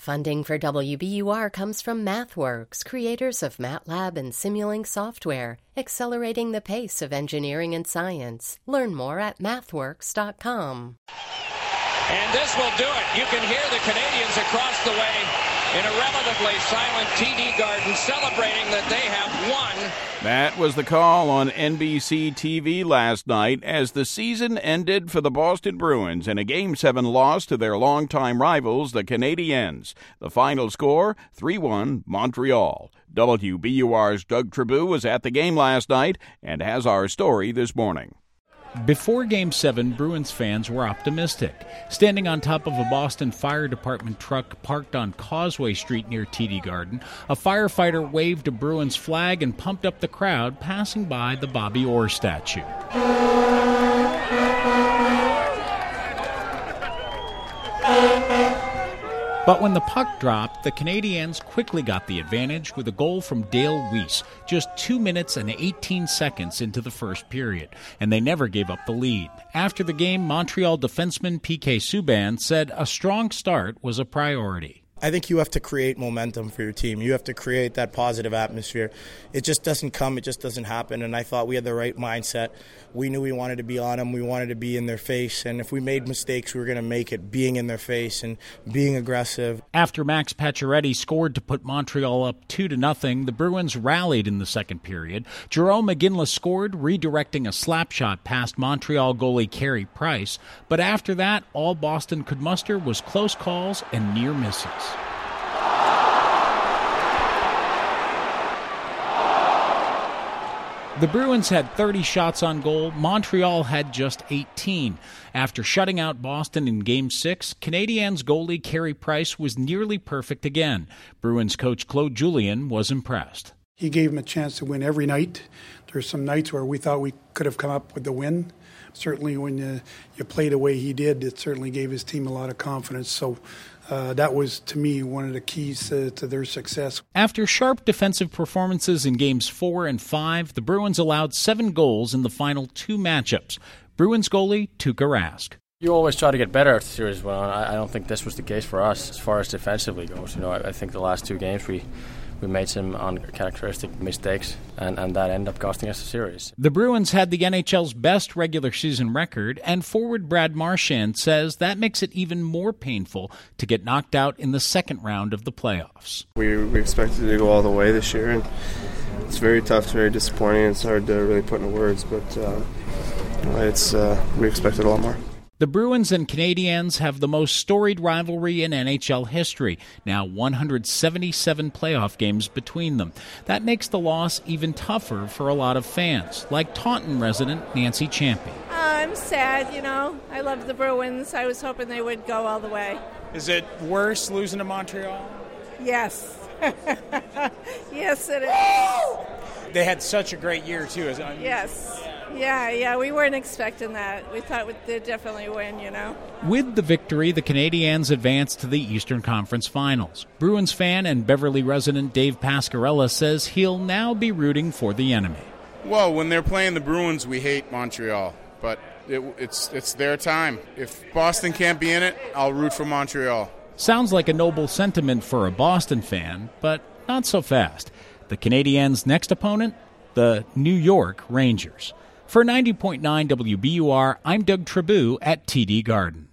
Funding for WBUR comes from MathWorks, creators of MATLAB and Simulink software, accelerating the pace of engineering and science. Learn more at mathworks.com. And this will do it. You can hear the Canadians across the way in a relatively silent TD Garden celebrating that they have won. That was the call on NBC TV last night as the season ended for the Boston Bruins in a Game 7 loss to their longtime rivals, the Canadiens. The final score, 3-1 Montreal. WBUR's Doug Tribou was at the game last night and has our story this morning. Before Game 7, Bruins fans were optimistic. Standing on top of a Boston Fire Department truck parked on Causeway Street near TD Garden, a firefighter waved a Bruins flag and pumped up the crowd passing by the Bobby Orr statue. But when the puck dropped, the Canadiens quickly got the advantage with a goal from Dale Weiss just 2 minutes and 18 seconds into the first period, and they never gave up the lead. After the game, Montreal defenseman P.K. Subban said a strong start was a priority. I think you have to create momentum for your team. You have to create that positive atmosphere. It just doesn't come. It just doesn't happen. And I thought we had the right mindset. We knew we wanted to be on them. We wanted to be in their face. And if we made mistakes, we were going to make it being in their face and being aggressive. After Max Pacioretty scored to put Montreal up 2-0, the Bruins rallied in the second period. Jerome McGinley scored, redirecting a slap shot past Montreal goalie Carey Price. But after that, all Boston could muster was close calls and near misses. The Bruins had 30 shots on goal. Montreal had just 18. After shutting out Boston in Game 6, Canadiens goalie Carey Price was nearly perfect again. Bruins coach Claude Julien was impressed. He gave him a chance to win every night. There's some nights where we thought we could have come up with the win. Certainly when you play the way he did, it certainly gave his team a lot of confidence. So that was, to me, one of the keys to their success. After sharp defensive performances in Games 4 and 5, the Bruins allowed 7 goals in the final 2 matchups. Bruins goalie Tuukka Rask. You always try to get better as the series went on. I don't think this was the case for us as far as defensively goes. I think the last 2 games we made some uncharacteristic mistakes, and that ended up costing us the series. The Bruins had the NHL's best regular season record, and forward Brad Marchand says that makes it even more painful to get knocked out in the second round of the playoffs. We expected to go all the way this year, and it's very tough, very disappointing. It's hard to really put into words, but we expected a lot more. The Bruins and Canadiens have the most storied rivalry in NHL history, now 177 playoff games between them. That makes the loss even tougher for a lot of fans, like Taunton resident Nancy Champy. I'm sad, I love the Bruins. I was hoping they would go all the way. Is it worse losing to Montreal? Yes. Yes, it is. They had such a great year, too. Yes. Yeah, we weren't expecting that. We thought they'd definitely win, With the victory, the Canadiens advanced to the Eastern Conference Finals. Bruins fan and Beverly resident Dave Pascarella says he'll now be rooting for the enemy. Well, when they're playing the Bruins, we hate Montreal, but it's their time. If Boston can't be in it, I'll root for Montreal. Sounds like a noble sentiment for a Boston fan, but not so fast. The Canadiens' next opponent, the New York Rangers. For 90.9 WBUR, I'm Doug Tribou at TD Garden.